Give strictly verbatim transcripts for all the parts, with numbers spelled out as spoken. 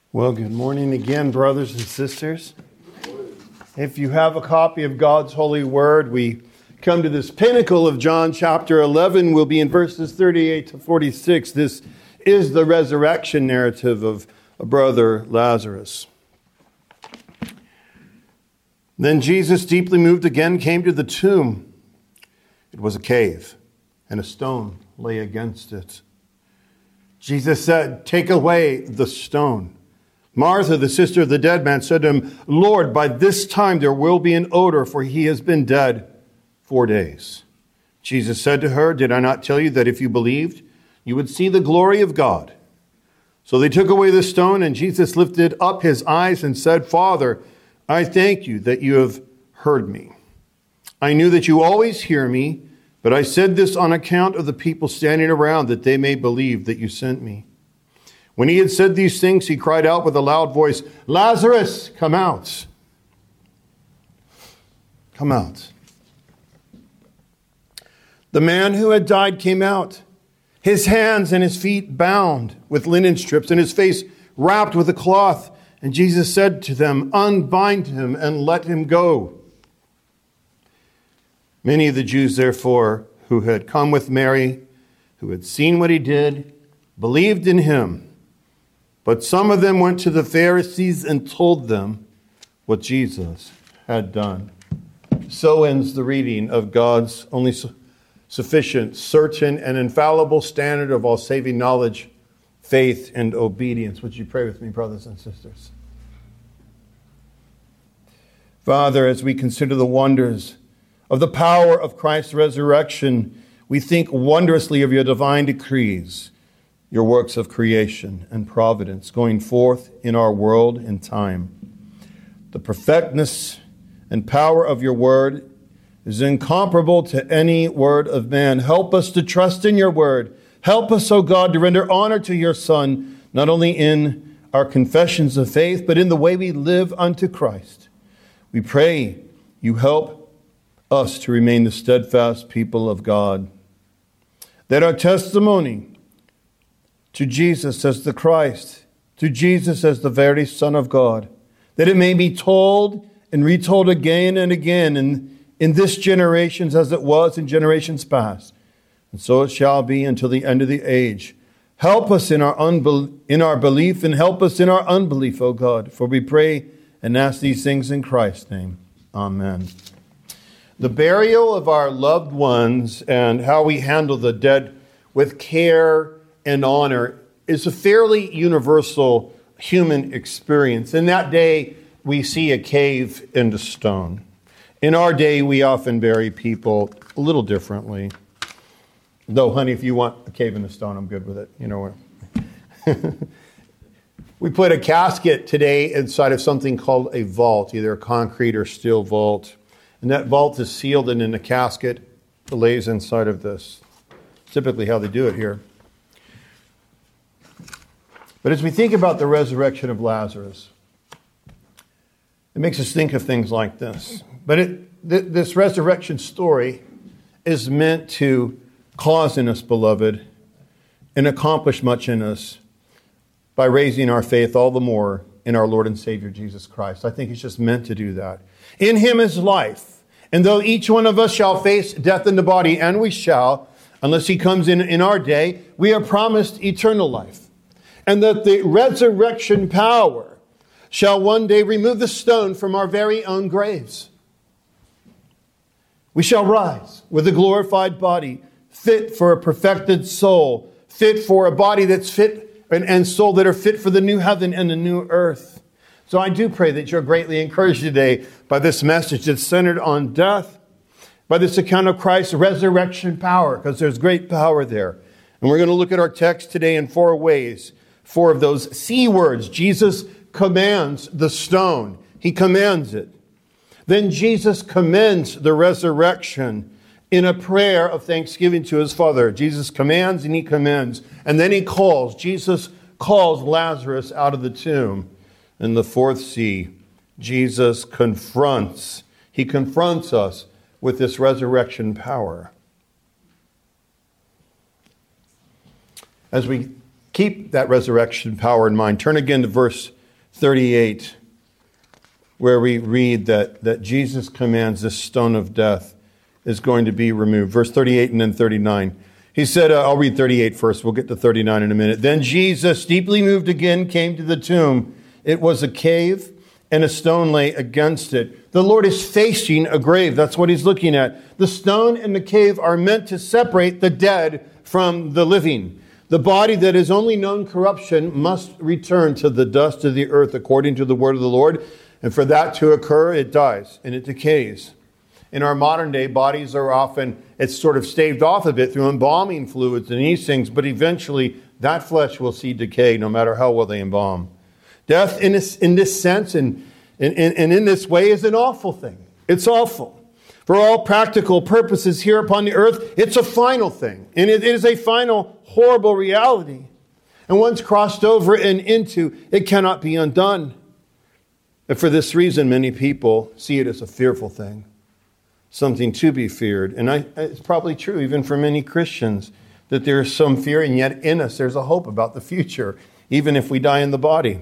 Well, good morning again, brothers and sisters. If you have a copy of God's holy word, we come to this pinnacle of John chapter eleven. We'll be in verses thirty-eight to forty-six. This is the resurrection narrative of a brother Lazarus. Then Jesus, deeply moved again, came to the tomb. It was a cave, and a stone lay against it. Jesus said, "Take away the stone." Martha, the sister of the dead man, said to him, "Lord, by this time there will be an odor, for he has been dead four days." Jesus said to her, "Did I not tell you that if you believed, you would see the glory of God?" So they took away the stone, and Jesus lifted up his eyes and said, "Father, I thank you that you have heard me. I knew that you always hear me, but I said this on account of the people standing around, that they may believe that you sent me." When he had said these things, he cried out with a loud voice, "Lazarus, come out! Come out!" The man who had died came out, his hands and his feet bound with linen strips, and his face wrapped with a cloth. And Jesus said to them, "Unbind him and let him go." Many of the Jews, therefore, who had come with Mary, who had seen what he did, believed in him. But some of them went to the Pharisees and told them what Jesus had done. So ends the reading of God's only su- sufficient, certain, and infallible standard of all saving knowledge, faith, and obedience. Would you pray with me, brothers and sisters? Father, as we consider the wonders of the power of Christ's resurrection, we think wondrously of your divine decrees, your works of creation and providence going forth in our world and time. The perfectness and power of your word is incomparable to any word of man. Help us to trust in your word. Help us, O God, to render honor to your Son, not only in our confessions of faith, but in the way we live unto Christ. We pray you help us to remain the steadfast people of God, that our testimony to Jesus as the Christ, to Jesus as the very Son of God, that it may be told and retold again and again in, in this generation as it was in generations past. And so it shall be until the end of the age. Help us in our, unbel- in our belief and help us in our unbelief, O God, for we pray and ask these things in Christ's name. Amen. The burial of our loved ones and how we handle the dead with care and honor is a fairly universal human experience. In that day, we see a cave and a stone. In our day, we often bury people a little differently. Though, honey, if you want a cave and a stone, I'm good with it. You know what? We put a casket today inside of something called a vault, either a concrete or steel vault. And that vault is sealed, and in the casket lays inside of this. Typically how they do it here. But as we think about the resurrection of Lazarus, it makes us think of things like this. But it, th- this resurrection story is meant to cause in us, beloved, and accomplish much in us by raising our faith all the more in our Lord and Savior Jesus Christ. I think it's just meant to do that. In him is life. And though each one of us shall face death in the body, and we shall, unless he comes in in our day, we are promised eternal life. And that the resurrection power shall one day remove the stone from our very own graves. We shall rise with a glorified body, fit for a perfected soul, fit for a body that's fit and, and soul that are fit for the new heaven and the new earth. So I do pray that you're greatly encouraged today by this message that's centered on death, by this account of Christ's resurrection power, because there's great power there. And we're going to look at our text today in four ways. Four of those C words. Jesus commands the stone. He commands it. Then Jesus commends the resurrection in a prayer of thanksgiving to his Father. Jesus commands and he commends. And then he calls. Jesus calls Lazarus out of the tomb. And the fourth C, Jesus confronts. He confronts us with this resurrection power. As we keep that resurrection power in mind, turn again to verse thirty-eight, where we read that, that Jesus commands this stone of death is going to be removed. Verse thirty-eight and then thirty-nine. He said, uh, I'll read thirty-eight first. We'll get to thirty-nine in a minute. Then Jesus, deeply moved again, came to the tomb. It was a cave, and a stone lay against it. The Lord is facing a grave. That's what he's looking at. The stone and the cave are meant to separate the dead from the living. The body that has only known corruption must return to the dust of the earth according to the word of the Lord. And for that to occur, it dies and it decays. In our modern day, bodies are often, it's sort of staved off a bit through embalming fluids and these things, but eventually that flesh will see decay no matter how well they embalm. Death in this, in this sense and, and, and in this way is an awful thing. It's awful. For all practical purposes here upon the earth, it's a final thing. And it is a final horrible reality. And once crossed over and into, it cannot be undone. And for this reason, many people see it as a fearful thing. Something to be feared. And I, it's probably true even for many Christians that there is some fear, and yet in us there's a hope about the future, even if we die in the body.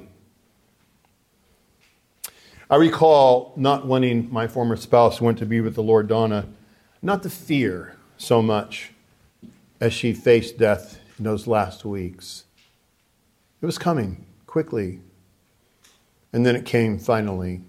I recall not wanting my former spouse who went to be with the Lord, Donna, not to fear so much as she faced death in those last weeks. It was coming quickly, and then it came finally.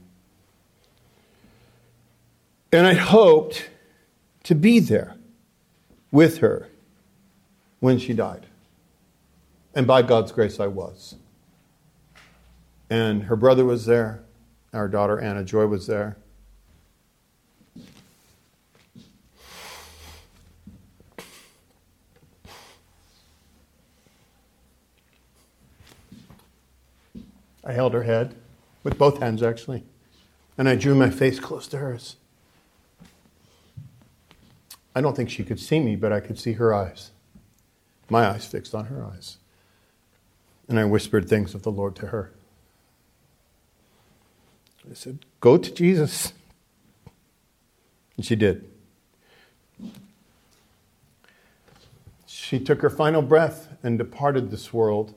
And I hoped to be there with her when she died. And by God's grace, I was. And her brother was there. Our daughter, Anna Joy, was there. I held her head with both hands, actually. And I drew my face close to hers. I don't think she could see me, but I could see her eyes. My eyes fixed on her eyes. And I whispered things of the Lord to her. I said, go to Jesus. And she did. She took her final breath and departed this world.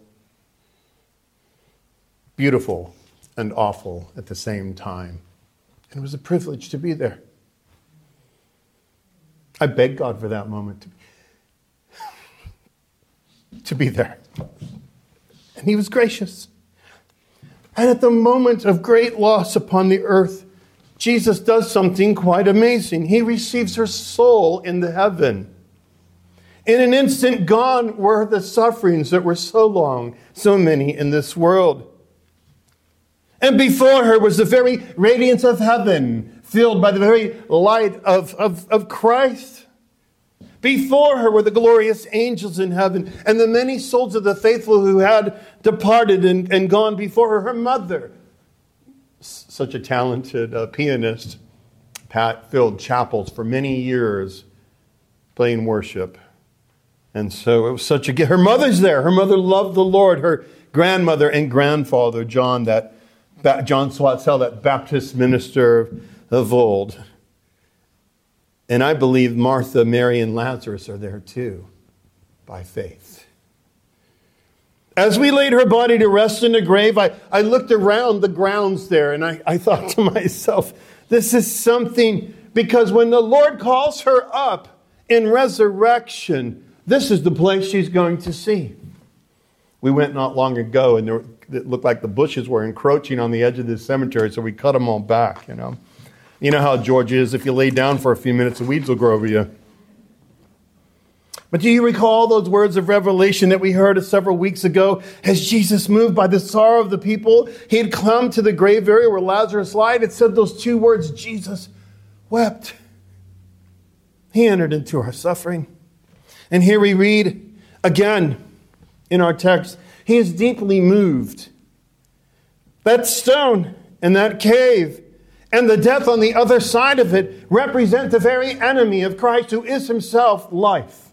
Beautiful and awful at the same time. And it was a privilege to be there. I begged God for that moment to, to be there. And he was gracious. And at the moment of great loss upon the earth, Jesus does something quite amazing. He receives her soul into heaven. In an instant, gone were the sufferings that were so long, so many in this world. And before her was the very radiance of heaven, filled by the very light of, of, of Christ. Before her were the glorious angels in heaven and the many souls of the faithful who had departed and, and gone before her. Her mother, such a talented uh, pianist, Pat, filled chapels for many years playing worship. And so it was such a gift. Her mother's there. Her mother loved the Lord. Her grandmother and grandfather, John, that John Swatzell, that Baptist minister of old. And I believe Martha, Mary, and Lazarus are there too, by faith. As we laid her body to rest in the grave, I, I looked around the grounds there and I, I thought to myself, this is something, because when the Lord calls her up in resurrection, this is the place she's going to see. We went not long ago and there, it looked like the bushes were encroaching on the edge of this cemetery, so we cut them all back, you know. You know how Georgia is. If you lay down for a few minutes, the weeds will grow over you. But do you recall those words of revelation that we heard several weeks ago? As Jesus moved by the sorrow of the people, he had come to the grave area where Lazarus lied. It said those two words, Jesus wept. He entered into our suffering. And here we read again in our text, he is deeply moved. That stone and that cave and the death on the other side of it represent the very enemy of Christ, who is himself life.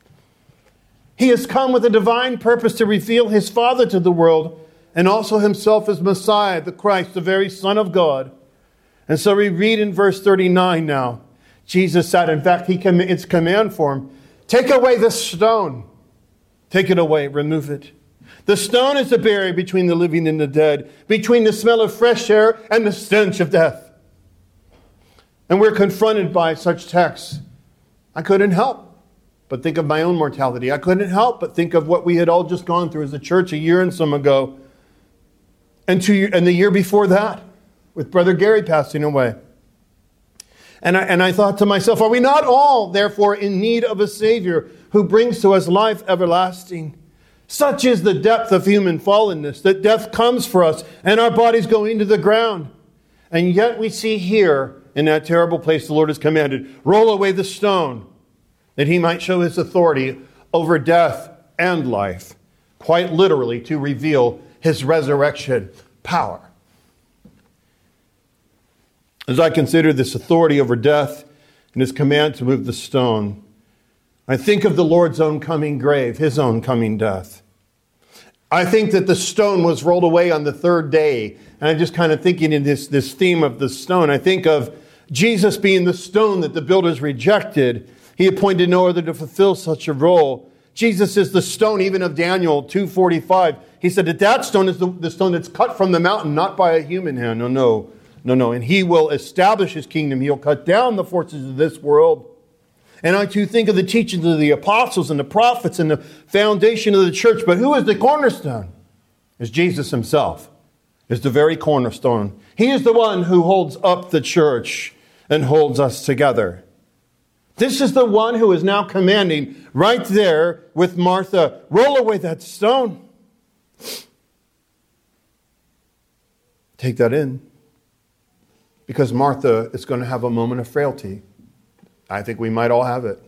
He has come with a divine purpose to reveal his Father to the world, and also himself as Messiah, the Christ, the very Son of God. And so we read in verse thirty-nine now, Jesus said, in fact, he com- it's command for him, take away this stone. Take it away, remove it. The stone is the barrier between the living and the dead, between the smell of fresh air and the stench of death. And we're confronted by such texts. I couldn't help but think of my own mortality. I couldn't help but think of what we had all just gone through as a church a year and some ago. And, two, and the year before that, with Brother Gary passing away. And I, and I thought to myself, are we not all, therefore, in need of a Savior who brings to us life everlasting? Such is the depth of human fallenness, that death comes for us and our bodies go into the ground. And yet we see here, in that terrible place the Lord has commanded, roll away the stone, that he might show his authority over death and life, quite literally to reveal his resurrection power. As I consider this authority over death and his command to move the stone, I think of the Lord's own coming grave, his own coming death. I think that the stone was rolled away on the third day. And I'm just kind of thinking in this, this theme of the stone. I think of Jesus being the stone that the builders rejected. He appointed no other to fulfill such a role. Jesus is the stone even of Daniel two forty-five. He said that that stone is the, the stone that's cut from the mountain, not by a human hand. No, no, no, no. And he will establish his kingdom. He'll cut down the forces of this world. And I too think of the teachings of the apostles and the prophets and the foundation of the church. But who is the cornerstone? It's Jesus himself. Is the very cornerstone. He is the one who holds up the church and holds us together. This is the one who is now commanding right there with Martha, roll away that stone. Take that in. Because Martha is going to have a moment of frailty. I think we might all have it.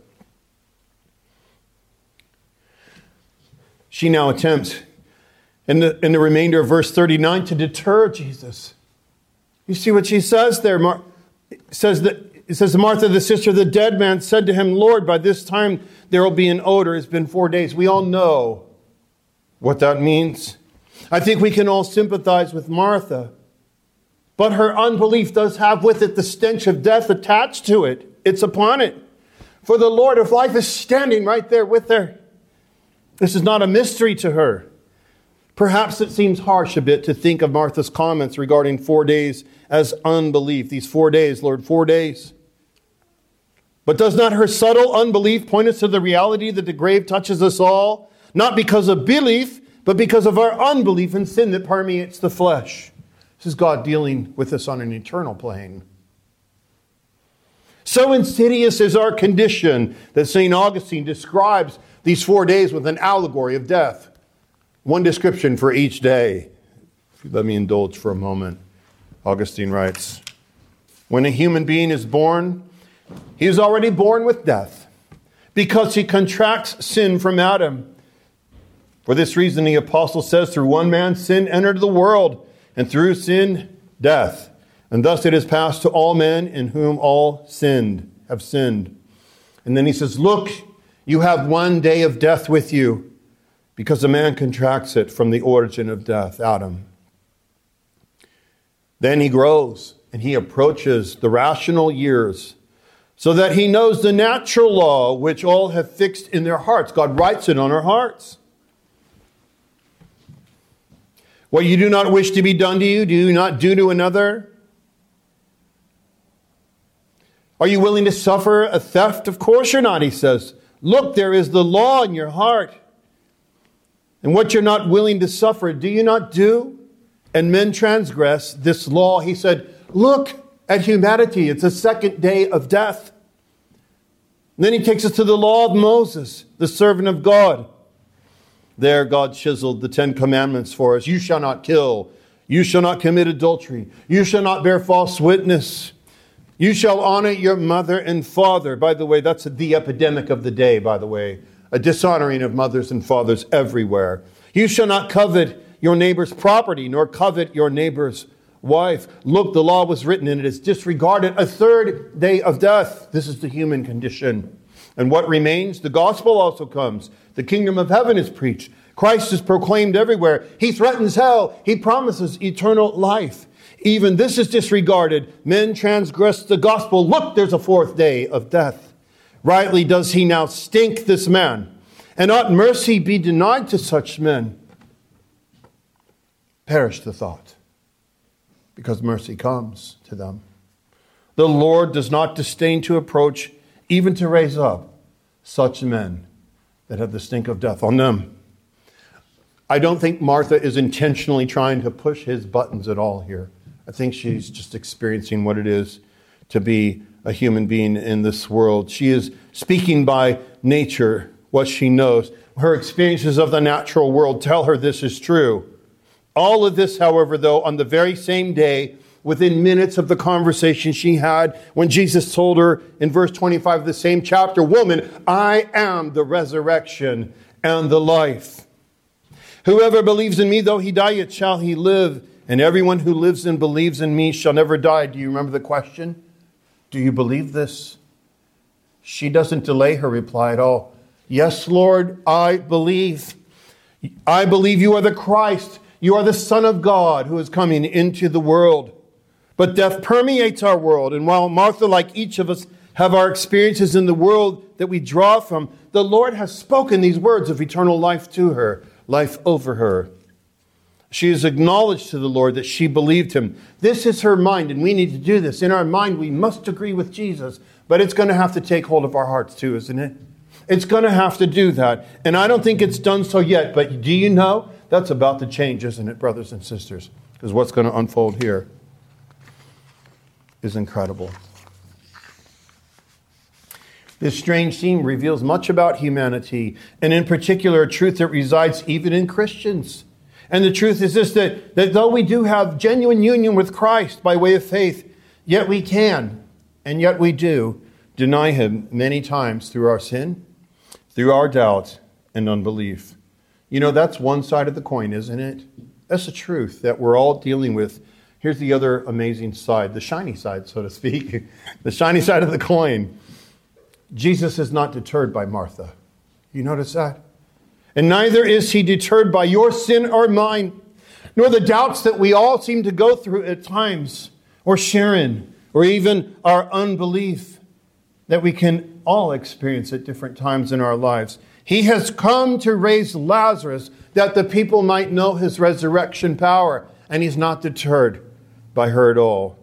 She now attempts in the, in the remainder of verse thirty-nine to deter Jesus. You see what she says there? Mar- it says that it says Martha, the sister of the dead man, said to him, Lord, by this time there will be an odor. It's been four days. We all know what that means. I think we can all sympathize with Martha. But her unbelief does have with it the stench of death attached to it. It's upon it. For the Lord of life is standing right there with her. This is not a mystery to her. Perhaps it seems harsh a bit to think of Martha's comments regarding four days as unbelief. These four days, Lord, four days. But does not her subtle unbelief point us to the reality that the grave touches us all? Not because of belief, but because of our unbelief and sin that permeates the flesh. This is God dealing with us on an eternal plane. So insidious is our condition that Saint Augustine describes these four days with an allegory of death. One description for each day. If you let me indulge for a moment. Augustine writes, when a human being is born, he is already born with death, because he contracts sin from Adam. For this reason, the apostle says, through one man sin entered the world, and through sin, death. And thus it is passed to all men in whom all sinned, have sinned. And then he says, look, you have one day of death with you, because a man contracts it from the origin of death, Adam. Then he grows and he approaches the rational years, so that he knows the natural law which all have fixed in their hearts. God writes it on our hearts. What you do not wish to be done to you, do you not do to another? Are you willing to suffer a theft? Of course you're not, he says. Look, there is the law in your heart. And what you're not willing to suffer, do you not do? And men transgress this law. He said, look at humanity. It's a second day of death. And then he takes us to the law of Moses, the servant of God. There God chiseled the Ten Commandments for us. You shall not kill. You shall not commit adultery. You shall not bear false witness. You shall honor your mother and father. By the way, that's the epidemic of the day, by the way. A dishonoring of mothers and fathers everywhere. You shall not covet your neighbor's property, nor covet your neighbor's wife. Look, the law was written and it is disregarded. A third day of death. This is the human condition. And what remains? The gospel also comes. The kingdom of heaven is preached. Christ is proclaimed everywhere. He threatens hell. He promises eternal life. Even this is disregarded. Men transgress the gospel. Look, there's a fourth day of death. Rightly does he now stink, this man. And ought mercy be denied to such men? Perish the thought, because mercy comes to them. The Lord does not disdain to approach, even to raise up such men that have the stink of death on them. I don't think Martha is intentionally trying to push his buttons at all here. I think she's just experiencing what it is to be a human being in this world. She is speaking by nature what she knows. Her experiences of the natural world tell her this is true. All of this, however, though, on the very same day, within minutes of the conversation she had when Jesus told her in verse twenty-five of the same chapter, "Woman, I am the resurrection and the life. Whoever believes in me, though he die, yet shall he live. And everyone who lives and believes in me shall never die." Do you remember the question? Do you believe this? She doesn't delay her reply at all. "Yes, Lord, I believe. I believe you are the Christ. You are the Son of God who is coming into the world." But death permeates our world. And while Martha, like each of us, have our experiences in the world that we draw from, the Lord has spoken these words of eternal life to her, life over her. She has acknowledged to the Lord that she believed him. This is her mind, and we need to do this. In our mind, we must agree with Jesus, but it's going to have to take hold of our hearts too, isn't it? It's going to have to do that. And I don't think it's done so yet, but do you know? That's about to change, isn't it, brothers and sisters? Because what's going to unfold here is incredible. This strange scene reveals much about humanity, and in particular, a truth that resides even in Christians. And the truth is this, that, that though we do have genuine union with Christ by way of faith, yet we can, and yet we do, deny him many times through our sin, through our doubt and unbelief. You know, that's one side of the coin, isn't it? That's the truth that we're all dealing with. Here's the other amazing side, the shiny side, so to speak, the shiny side of the coin. Jesus is not deterred by Martha. You notice that? And neither is he deterred by your sin or mine, nor the doubts that we all seem to go through at times, or Sharon, or even our unbelief that we can all experience at different times in our lives. He has come to raise Lazarus that the people might know his resurrection power, and he's not deterred by her at all.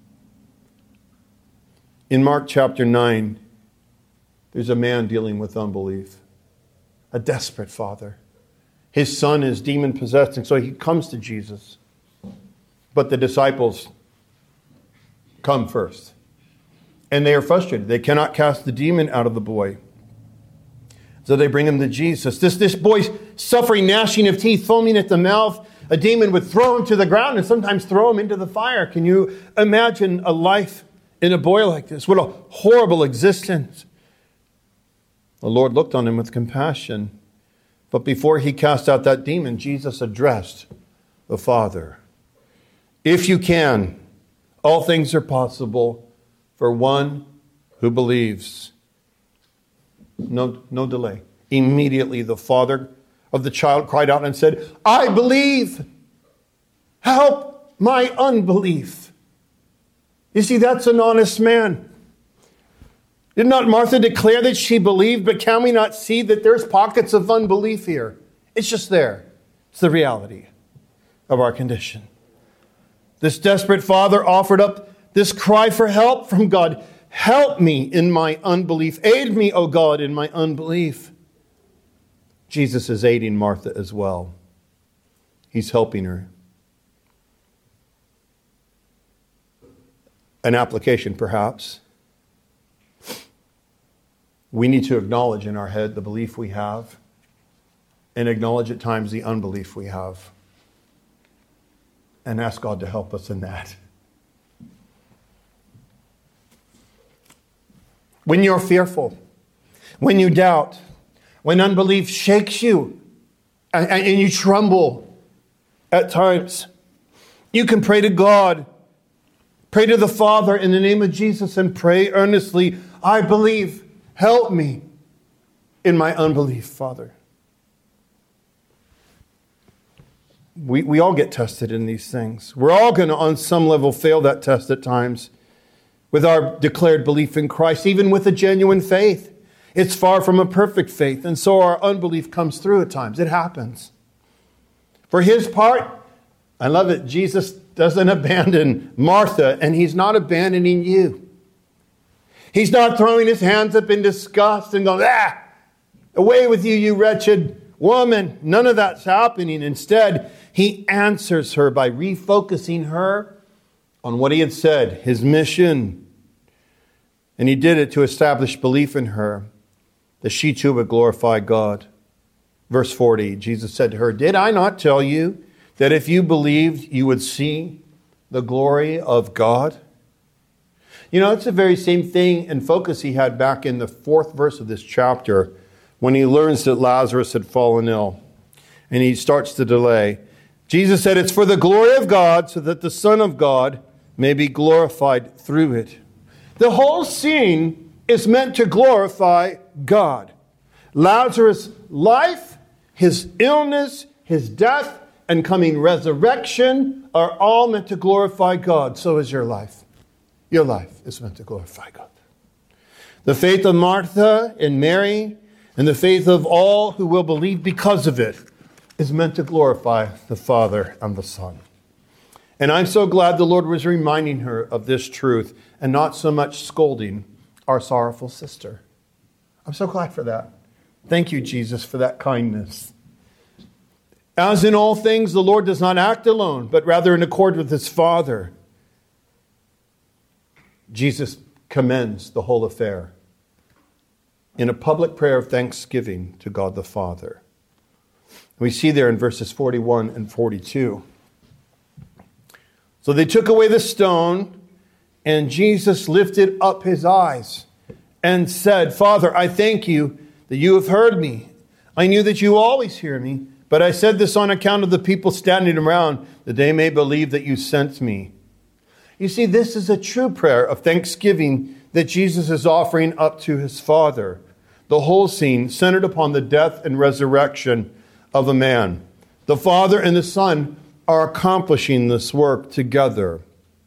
In Mark chapter nine, there's a man dealing with unbelief. A desperate father. His son is demon-possessed, and so he comes to Jesus. But the disciples come first. And they are frustrated. They cannot cast the demon out of the boy. So they bring him to Jesus. This, this boy's suffering, gnashing of teeth, foaming at the mouth. A demon would throw him to the ground and sometimes throw him into the fire. Can you imagine a life in a boy like this? What a horrible existence. The Lord looked on him with compassion. But before he cast out that demon, Jesus addressed the Father. If you can, all things are possible for one who believes. No, no delay. Immediately the father of the child cried out and said, "I believe. Help my unbelief." You see, that's an honest man. Did not Martha declare that she believed, but can we not see that there's pockets of unbelief here? It's just there. It's the reality of our condition. This desperate father offered up this cry for help from God. Help me in my unbelief. Aid me, O God, in my unbelief. Jesus is aiding Martha as well. He's helping her. An application, perhaps. We need to acknowledge in our head the belief we have and acknowledge at times the unbelief we have and ask God to help us in that. When you're fearful, when you doubt, when unbelief shakes you and, and you tremble at times, you can pray to God. Pray to the Father in the name of Jesus and pray earnestly, "I believe. Help me in my unbelief, Father." We, we all get tested in these things. We're all going to, on some level, fail that test at times with our declared belief in Christ, even with a genuine faith. It's far from a perfect faith, and so our unbelief comes through at times. It happens. For his part, I love it. Jesus doesn't abandon Martha, and he's not abandoning you. He's not throwing his hands up in disgust and going, ah, away with you, you wretched woman. None of that's happening. Instead, he answers her by refocusing her on what he had said, his mission. And he did it to establish belief in her, that she too would glorify God. Verse forty, Jesus said to her, did I not tell you that if you believed, you would see the glory of God? You know, it's the very same thing and focus he had back in the fourth verse of this chapter when he learns that Lazarus had fallen ill and he starts to delay. Jesus said, it's for the glory of God so that the Son of God may be glorified through it. The whole scene is meant to glorify God. Lazarus' life, his illness, his death, and coming resurrection are all meant to glorify God. So is your life. Your life is meant to glorify God. The faith of Martha and Mary and the faith of all who will believe because of it is meant to glorify the Father and the Son. And I'm so glad the Lord was reminding her of this truth and not so much scolding our sorrowful sister. I'm so glad for that. Thank you, Jesus, for that kindness. As in all things, the Lord does not act alone, but rather in accord with his Father. Jesus commends the whole affair in a public prayer of thanksgiving to God the Father. We see there in verses forty-one and forty-two. So they took away the stone, and Jesus lifted up his eyes and said, Father, I thank you that you have heard me. I knew that you always hear me, but I said this on account of the people standing around, that they may believe that you sent me. You see, this is a true prayer of thanksgiving that Jesus is offering up to his Father. The whole scene centered upon the death and resurrection of a man. The Father and the Son are accomplishing this work together.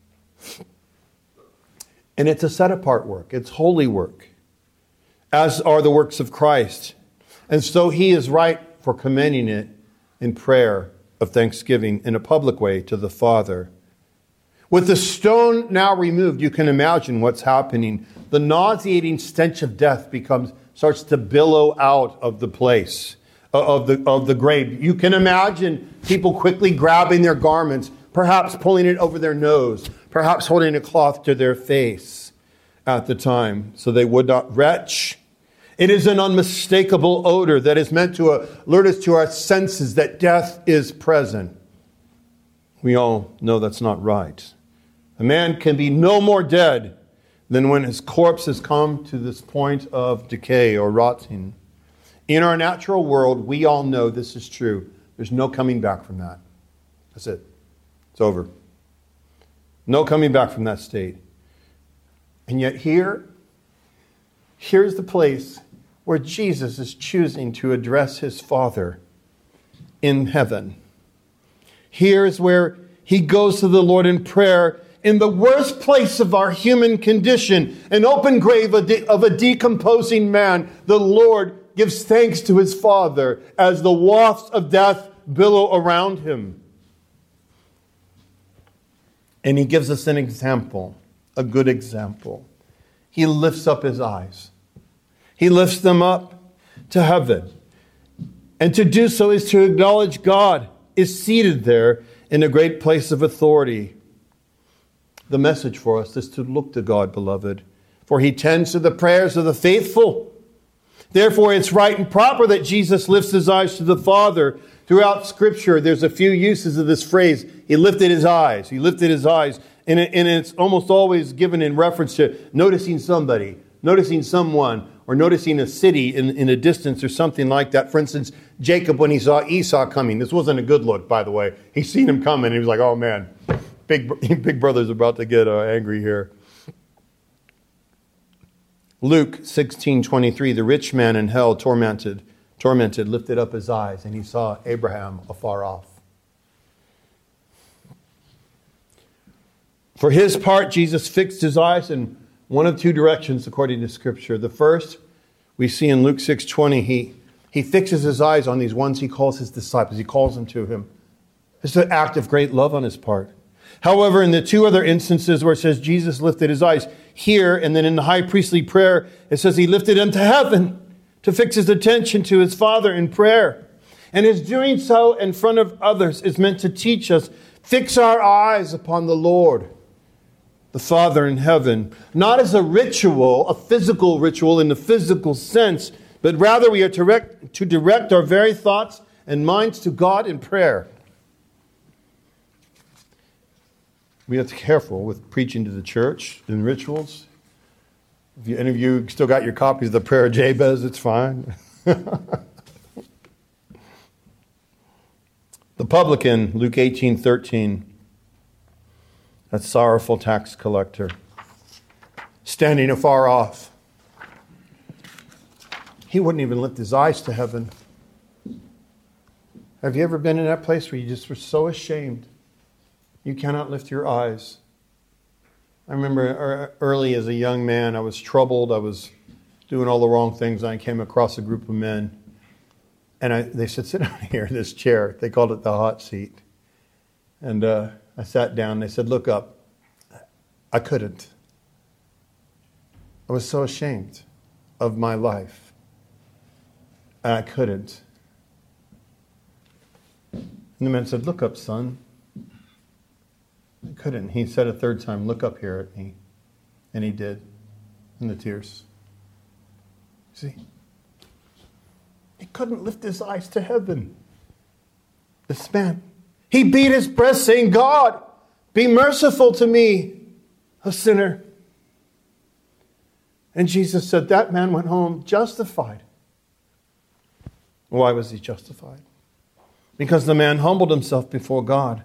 And it's a set-apart work. It's holy work, as are the works of Christ. And so he is right for commending it in prayer of thanksgiving in a public way to the Father. With the stone now removed, you can imagine what's happening. The nauseating stench of death becomes starts to billow out of the place, of the, of the grave. You can imagine people quickly grabbing their garments, perhaps pulling it over their nose, perhaps holding a cloth to their face at the time so they would not retch. It is an unmistakable odor that is meant to alert us to our senses that death is present. We all know that's not right. A man can be no more dead than when his corpse has come to this point of decay or rotting. In our natural world, we all know this is true. There's no coming back from that. That's it. It's over. No coming back from that state. And yet here, here's the place where Jesus is choosing to address his Father in heaven. Here is where he goes to the Lord in prayer in the worst place of our human condition, an open grave of a decomposing man. The Lord gives thanks to his Father as the wafts of death billow around him. And he gives us an example, a good example. He lifts up his eyes. He lifts them up to heaven. And to do so is to acknowledge God is seated there in a great place of authority. The message for us is to look to God, beloved, for he tends to the prayers of the faithful. Therefore, it's right and proper that Jesus lifts his eyes to the Father. Throughout Scripture, there's a few uses of this phrase. He lifted his eyes. He lifted his eyes. And, it, and it's almost always given in reference to noticing somebody, noticing someone, or noticing a city in, in a distance or something like that. For instance, Jacob, when he saw Esau coming, this wasn't a good look, by the way. He seen him coming, and he was like, oh man, big, big brother's about to get uh, angry here. Luke sixteen twenty-three, the rich man in hell, tormented, tormented, lifted up his eyes, and he saw Abraham afar off. For his part, Jesus fixed his eyes in one of two directions, according to Scripture. The first, we see in Luke six twenty, he, he fixes his eyes on these ones he calls his disciples. He calls them to him. It's an act of great love on his part. However, in the two other instances where it says Jesus lifted his eyes here, and then in the high priestly prayer, it says he lifted them to heaven to fix his attention to his Father in prayer. And his doing so in front of others is meant to teach us, fix our eyes upon the Lord, the Father in heaven, not as a ritual, a physical ritual in the physical sense, but rather we are to direct, to direct our very thoughts and minds to God in prayer. We have to be careful with preaching to the church and rituals. If you, any of you still got your copies of the prayer of Jabez, it's fine. The publican, Luke eighteen thirteen, that sorrowful tax collector, standing afar off. He wouldn't even lift his eyes to heaven. Have you ever been in that place where you just were so ashamed you cannot lift your eyes? I remember early as a young man, I was troubled. I was doing all the wrong things. I came across a group of men. And I, they said, sit down here in this chair. They called it the hot seat. And uh, I sat down. They said, look up. I couldn't. I was so ashamed of my life. And I couldn't. And the man said, look up, son. I couldn't. He said a third time, look up here at me. And he did. And the tears. See? He couldn't lift his eyes to heaven. This man. He beat his breast saying, God, be merciful to me, a sinner. And Jesus said that man went home justified. Why was he justified? Because the man humbled himself before God.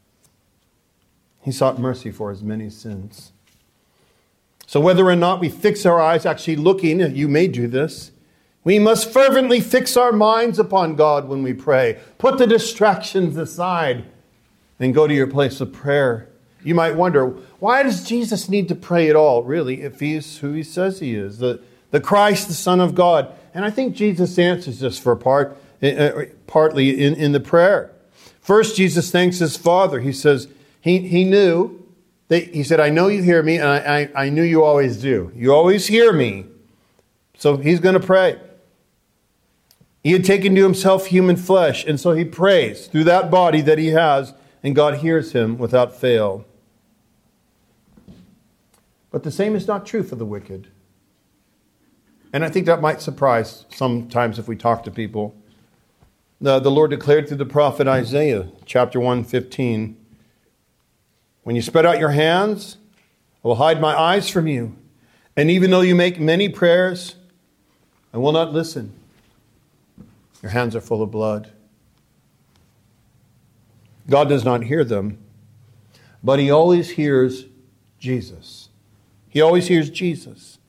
He sought mercy for his many sins. So whether or not we fix our eyes, actually looking, you may do this, we must fervently fix our minds upon God when we pray. Put the distractions aside and go to your place of prayer. You might wonder, why does Jesus need to pray at all, really, if he's who he says he is, the, the Christ, the Son of God? And I think Jesus answers this for part, uh, partly in, in the prayer. First, Jesus thanks his Father. He says, He, he knew, that, he said, I know you hear me, and I, I, I knew you always do. You always hear me. So he's going to pray. He had taken to himself human flesh, and so he prays through that body that he has, and God hears him without fail. But the same is not true for the wicked. And I think that might surprise sometimes if we talk to people. The, the Lord declared through the prophet Isaiah, chapter one fifteen, when you spread out your hands, I will hide my eyes from you. And even though you make many prayers, I will not listen. Your hands are full of blood. God does not hear them, but he always hears Jesus. He always hears Jesus.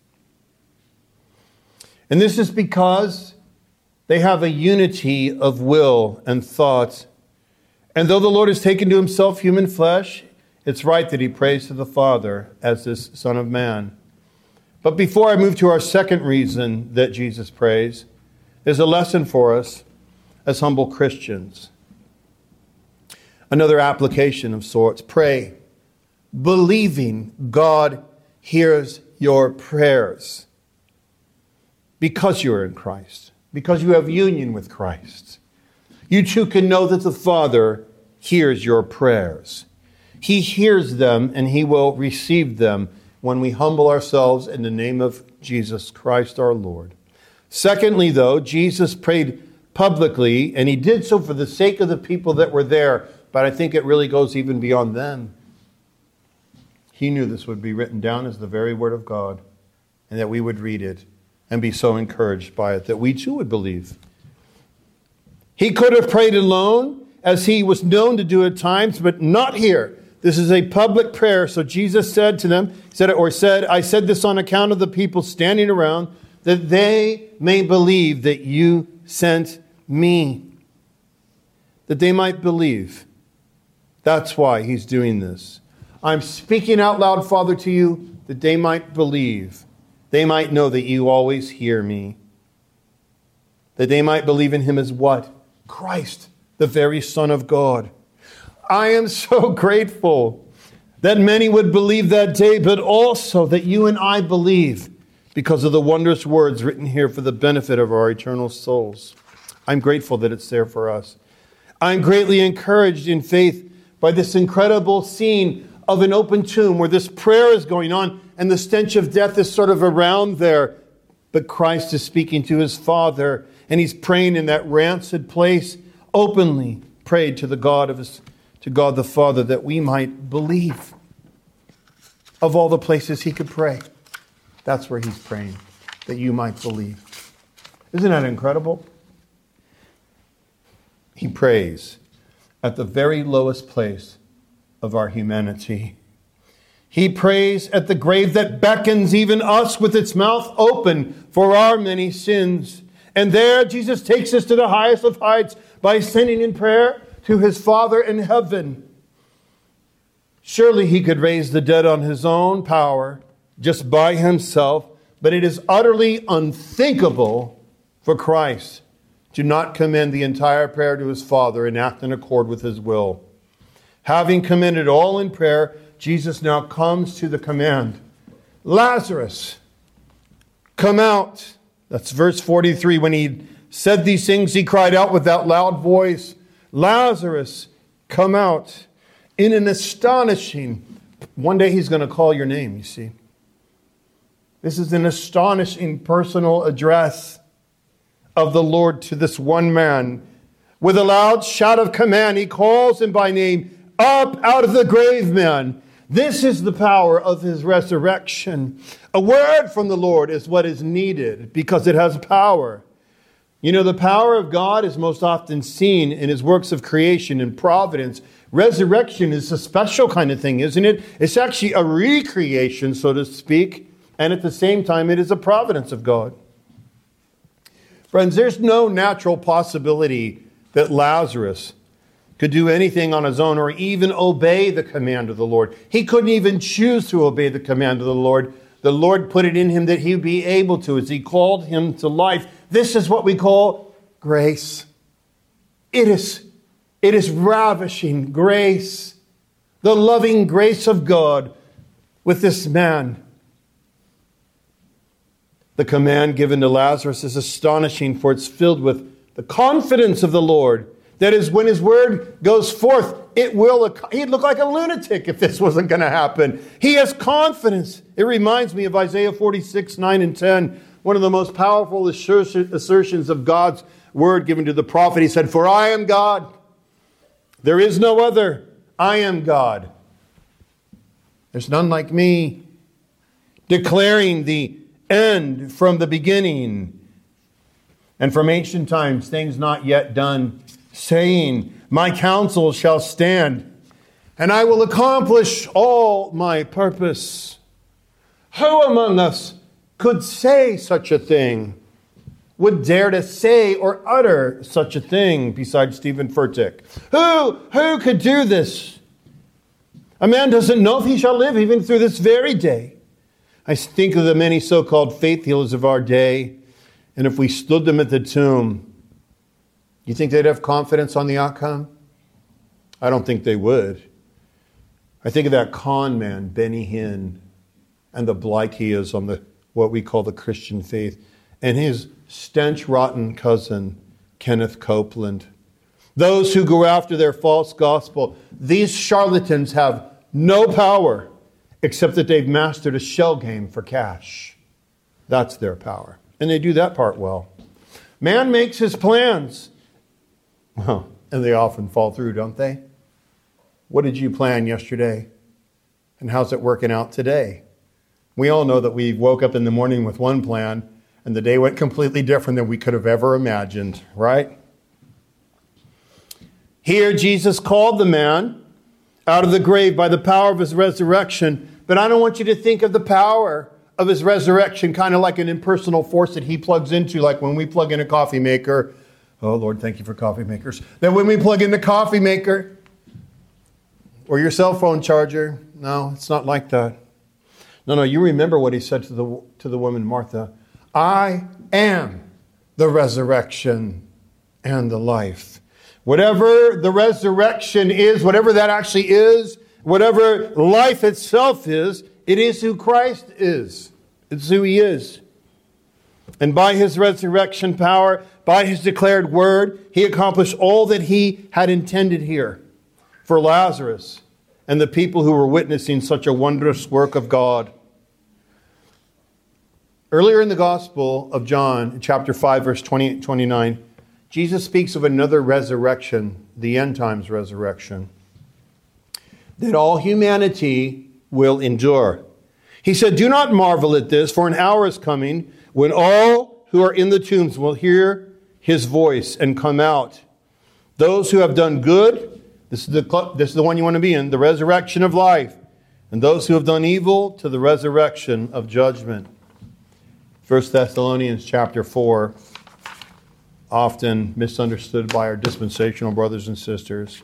And this is because they have a unity of will and thought. And though the Lord has taken to himself human flesh, it's right that he prays to the Father as this Son of Man. But before I move to our second reason that Jesus prays, there's a lesson for us as humble Christians. Another application of sorts. Pray, believing God hears your prayers because you are in Christ, because you have union with Christ. You too can know that the Father hears your prayers. He hears them and he will receive them when we humble ourselves in the name of Jesus Christ our Lord. Secondly, though, Jesus prayed publicly, and he did so for the sake of the people that were there, but I think it really goes even beyond them. He knew this would be written down as the very word of God, and that we would read it and be so encouraged by it that we too would believe. He could have prayed alone, as he was known to do at times, but not here. This is a public prayer. So Jesus said to them, said, or said, I said this on account of the people standing around, that they may believe that you sent me. That they might believe. That's why he's doing this. I'm speaking out loud, Father, to you, that they might believe. They might know that you always hear me. That they might believe in him as what? Christ, the very Son of God. I am so grateful that many would believe that day, but also that you and I believe because of the wondrous words written here for the benefit of our eternal souls. I'm grateful that it's there for us. I'm greatly encouraged in faith by this incredible scene of an open tomb where this prayer is going on and the stench of death is sort of around there. But Christ is speaking to his Father and he's praying in that rancid place, openly prayed to the God of his, to God the Father that we might believe. Of all the places he could pray, that's where he's praying, that you might believe. Isn't that incredible? He prays at the very lowest place of our humanity. He prays at the grave that beckons even us with its mouth open for our many sins. And there Jesus takes us to the highest of heights by sending in prayer to his Father in heaven. Surely he could raise the dead on his own power, just by himself, but it is utterly unthinkable for Christ to not commend the entire prayer to his Father and act in accord with his will. Having commended all in prayer, Jesus now comes to the command. Lazarus, come out. That's verse forty-three. When he said these things, he cried out with that loud voice, Lazarus, come out. In an astonishing, one day he's going to call your name, you see. This is an astonishing personal address of the Lord to this one man. With a loud shout of command, he calls him by name, up out of the grave, man. This is the power of his resurrection. A word from the Lord is what is needed because it has power. You know, the power of God is most often seen in his works of creation and providence. Resurrection is a special kind of thing, isn't it? It's actually a recreation, so to speak, and at the same time, it is a providence of God. Friends, there's no natural possibility that Lazarus could do anything on his own or even obey the command of the Lord. He couldn't even choose to obey the command of the Lord. The Lord put it in him that he would be able to as he called him to life. This is what we call grace. It is It is ravishing grace, the loving grace of God with this man. The command given to Lazarus is astonishing, for it's filled with the confidence of the Lord. That is, when his word goes forth, it will. He'd look like a lunatic if this wasn't going to happen. He has confidence. It reminds me of Isaiah forty-six, nine and ten, one of the most powerful assertions of God's word given to the prophet. He said, for I am God. There is no other. I am God. There's none like me. Declaring the end from the beginning and from ancient times, things not yet done, saying, my counsel shall stand, and I will accomplish all my purpose. Who among us could say such a thing? Would dare to say or utter such a thing besides Stephen Furtick? Who, who could do this? A man doesn't know if he shall live even through this very day. I think of the many so-called faith healers of our day, and if we stood them at the tomb, you think they'd have confidence on the outcome? I don't think they would. I think of that con man, Benny Hinn, and the blight he is on the what we call the Christian faith, and his stench-rotten cousin, Kenneth Copeland. Those who go after their false gospel, these charlatans have no power except that they've mastered a shell game for cash. That's their power. And they do that part well. Man makes his plans. Well, and they often fall through, don't they? What did you plan yesterday? And how's it working out today? We all know that we woke up in the morning with one plan, and the day went completely different than we could have ever imagined, right? Here, Jesus called the man out of the grave by the power of his resurrection. But I don't want you to think of the power of his resurrection kind of like an impersonal force that he plugs into, like when we plug in a coffee maker. Oh, Lord, thank you for coffee makers. Then when we plug in the coffee maker or your cell phone charger, no, it's not like that. No, no, you remember what he said to the to the woman Martha. I am the resurrection and the life. Whatever the resurrection is, whatever that actually is, whatever life itself is, it is who Christ is. It's who he is. And by his resurrection power, by his declared word, he accomplished all that he had intended here for Lazarus and the people who were witnessing such a wondrous work of God. Earlier in the Gospel of John, chapter five, verse twenty-eight, twenty-nine, Jesus speaks of another resurrection, the end times resurrection, that all humanity will endure. He said, "Do not marvel at this, for an hour is coming when all who are in the tombs will hear his voice and come out. Those who have done good," this is the, this is the one you want to be in, the resurrection of life. "And those who have done evil to the resurrection of judgment." First Thessalonians chapter four, often misunderstood by our dispensational brothers and sisters,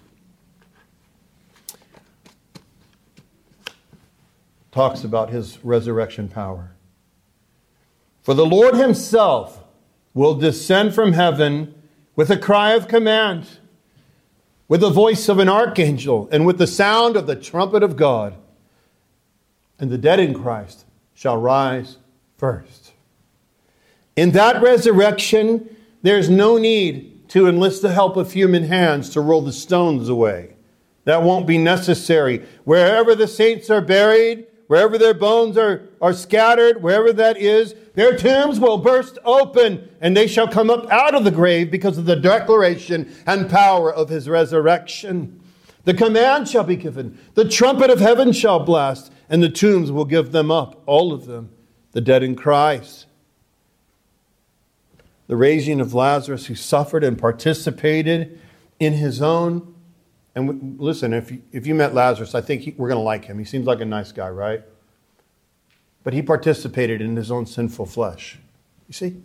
talks about his resurrection power. "For the Lord himself will descend from heaven with a cry of command, with the voice of an archangel, and with the sound of the trumpet of God. And the dead in Christ shall rise first." In that resurrection, there's no need to enlist the help of human hands to roll the stones away. That won't be necessary. Wherever the saints are buried, wherever their bones are, are scattered, wherever that is, their tombs will burst open, and they shall come up out of the grave because of the declaration and power of his resurrection. The command shall be given. The trumpet of heaven shall blast, and the tombs will give them up, all of them, the dead in Christ. The raising of Lazarus, who suffered and participated in his own. And listen, if you, if you met Lazarus, I think he, we're going to like him. He seems like a nice guy, right? But he participated in his own sinful flesh. You see?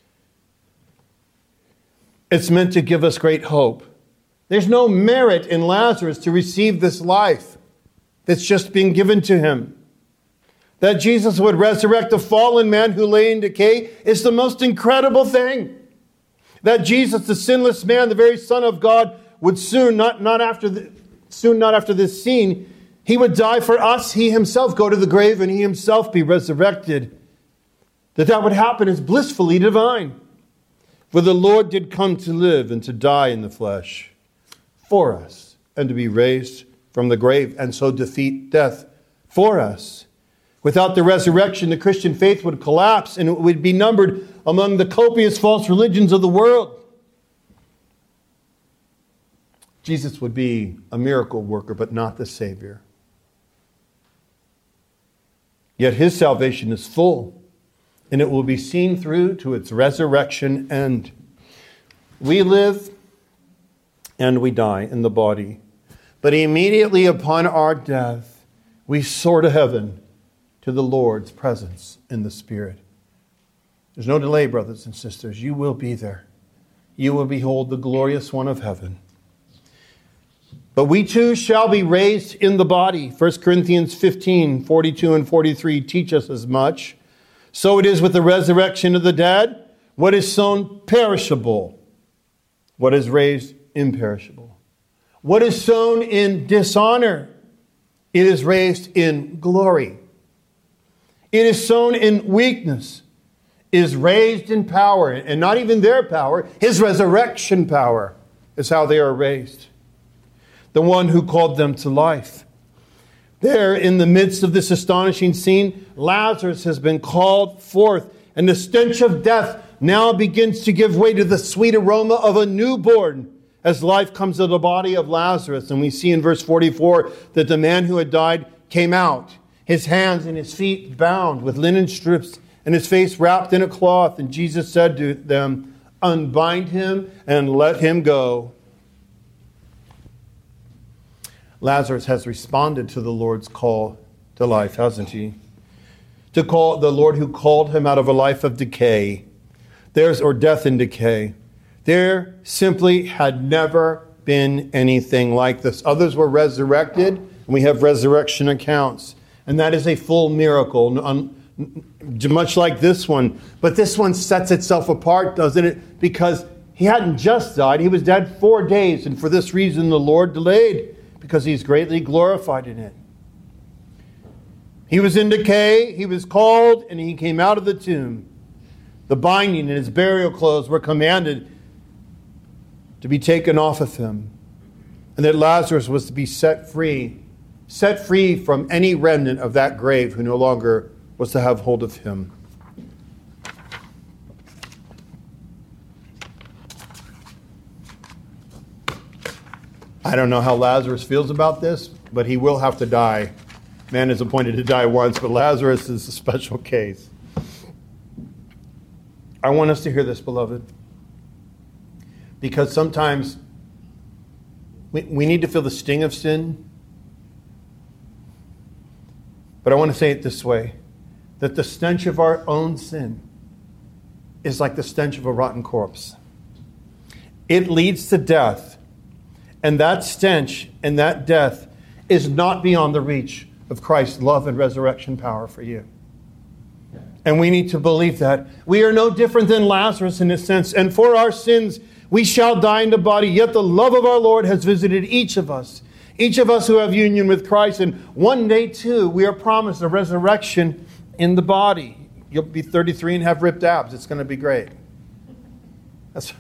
It's meant to give us great hope. There's no merit in Lazarus to receive this life that's just being given to him. That Jesus would resurrect a fallen man who lay in decay is the most incredible thing. That Jesus, the sinless man, the very Son of God, would soon, not, not after the, soon not after this scene, he would die for us, he himself go to the grave, and he himself be resurrected. That that would happen is blissfully divine. For the Lord did come to live and to die in the flesh for us, and to be raised from the grave, and so defeat death for us. Without the resurrection, the Christian faith would collapse, and it would be numbered among the copious false religions of the world. Jesus would be a miracle worker, but not the Savior. Yet his salvation is full, and it will be seen through to its resurrection end. We live and we die in the body, but immediately upon our death, we soar to heaven, to the Lord's presence in the Spirit. There's no delay, brothers and sisters. You will be there. You will behold the glorious one of heaven. But we too shall be raised in the body. First Corinthians fifteen, forty-two and forty-three teach us as much. So it is with the resurrection of the dead. What is sown perishable, what is raised imperishable. What is sown in dishonor, it is raised in glory. It is sown in weakness, is raised in power. And not even their power, his resurrection power is how they are raised. The one who called them to life. There, in the midst of this astonishing scene, Lazarus has been called forth, and the stench of death now begins to give way to the sweet aroma of a newborn as life comes to the body of Lazarus. And we see in verse forty-four that the man who had died came out, his hands and his feet bound with linen strips, and his face wrapped in a cloth. And Jesus said to them, "Unbind him and let him go." Lazarus has responded to the Lord's call to life, hasn't he? To call the Lord who called him out of a life of decay. There's or death and decay. There simply had never been anything like this. Others were resurrected, and we have resurrection accounts. And that is a full miracle, much like this one. But this one sets itself apart, doesn't it? Because He hadn't just died. He was dead four days. And for this reason, the Lord delayed, because he's greatly glorified in it. He was in decay. He was called, and he came out of the tomb. The binding and his burial clothes were commanded to be taken off of him, and that Lazarus was to be set free, set free from any remnant of that grave who no longer was to have hold of him. I don't know how Lazarus feels about this, but he will have to die. Man is appointed to die once, but Lazarus is a special case. I want us to hear this, beloved, because sometimes we, we need to feel the sting of sin. But I want to say it this way, that the stench of our own sin is like the stench of a rotten corpse. It leads to death, and that stench and that death is not beyond the reach of Christ's love and resurrection power for you. And we need to believe that. We are no different than Lazarus in a sense. And for our sins, we shall die in the body. Yet the love of our Lord has visited each of us. Each of us who have union with Christ. And one day, too, we are promised a resurrection in the body. You'll be thirty-three and have ripped abs. It's going to be great. That's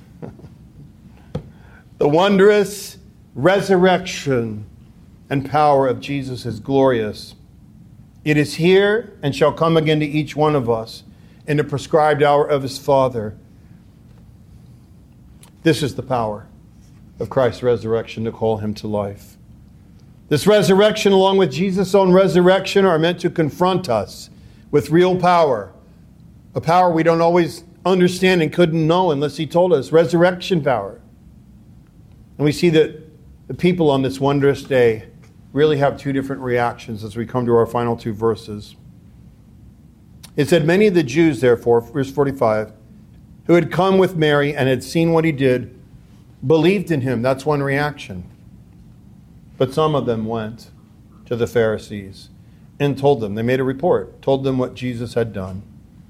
the wondrous resurrection and power of Jesus is glorious. It is here and shall come again to each one of us in the prescribed hour of his Father. This is the power of Christ's resurrection, to call him to life. This resurrection, along with Jesus' own resurrection, are meant to confront us with real power. A power we don't always understand and couldn't know unless he told us. Resurrection power. And we see that the people on this wondrous day really have two different reactions as we come to our final two verses. It said, many of the Jews, therefore, verse forty-five, who had come with Mary and had seen what he did, believed in him. That's one reaction. But some of them went to the Pharisees and told them, they made a report, told them what Jesus had done.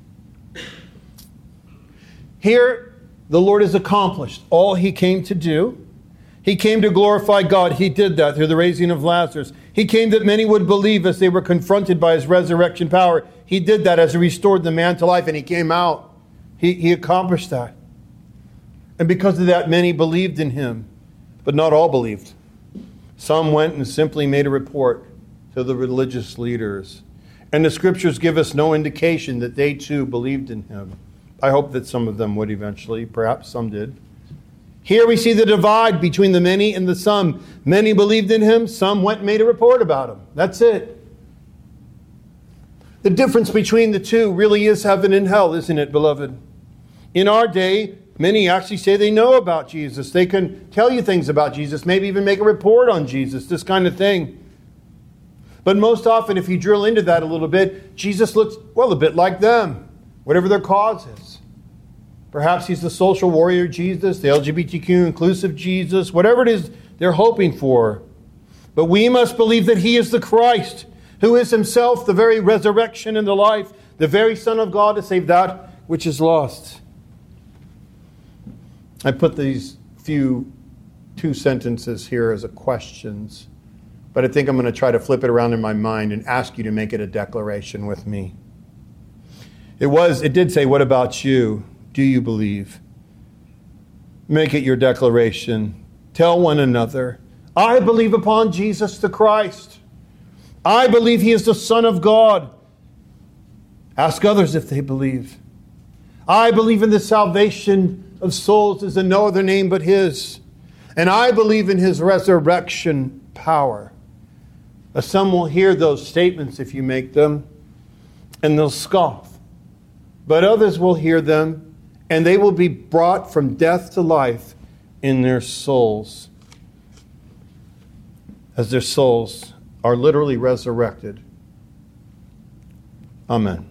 Here, the Lord has accomplished all he came to do. He came to glorify God. He did that through the raising of Lazarus. He came that many would believe as they were confronted by his resurrection power. He did that as he restored the man to life, and he came out. He, he accomplished that. And because of that, many believed in him, but not all believed. Some went and simply made a report to the religious leaders. And the scriptures give us no indication that they too believed in him. I hope that some of them would eventually. Perhaps some did. Here we see the divide between the many and the some. Many believed in him. Some went and made a report about him. That's it. The difference between the two really is heaven and hell, isn't it, beloved? In our day, many actually say they know about Jesus. They can tell you things about Jesus, maybe even make a report on Jesus, this kind of thing. But most often, if you drill into that a little bit, Jesus looks, well, a bit like them, whatever their cause is. Perhaps he's the social warrior Jesus, the L G B T Q inclusive Jesus, whatever it is they're hoping for. But we must believe that he is the Christ, who is himself the very resurrection and the life, the very Son of God to save that which is lost. I put these few two sentences here as a questions, but I think I'm going to try to flip it around in my mind and ask you to make it a declaration with me. It was, it did say, what about you? Do you believe? Make it your declaration. Tell one another, I believe upon Jesus the Christ. I believe he is the Son of God. Ask others if they believe. I believe in the salvation of souls is in no other name but his. And I believe in his resurrection power. Some will hear those statements if you make them, and they'll scoff. But others will hear them, and they will be brought from death to life in their souls, as their souls are literally resurrected. Amen.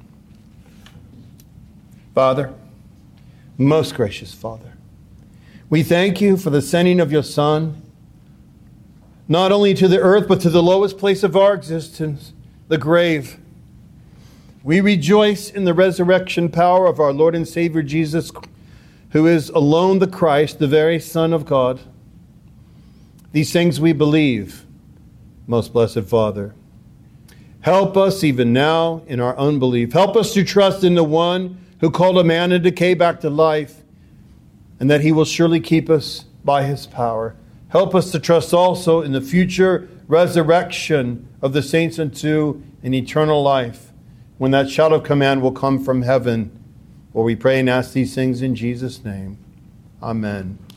Father, most gracious Father, we thank you for the sending of your Son, not only to the earth, but to the lowest place of our existence, the grave. We rejoice in the resurrection power of our Lord and Savior Jesus, who is alone the Christ, the very Son of God. These things we believe, most blessed Father. Help us even now in our unbelief. Help us to trust in the one who called a man in decay back to life, and that he will surely keep us by his power. Help us to trust also in the future resurrection of the saints unto an eternal life, when that shout of command will come from heaven. For we pray and ask these things in Jesus' name. Amen.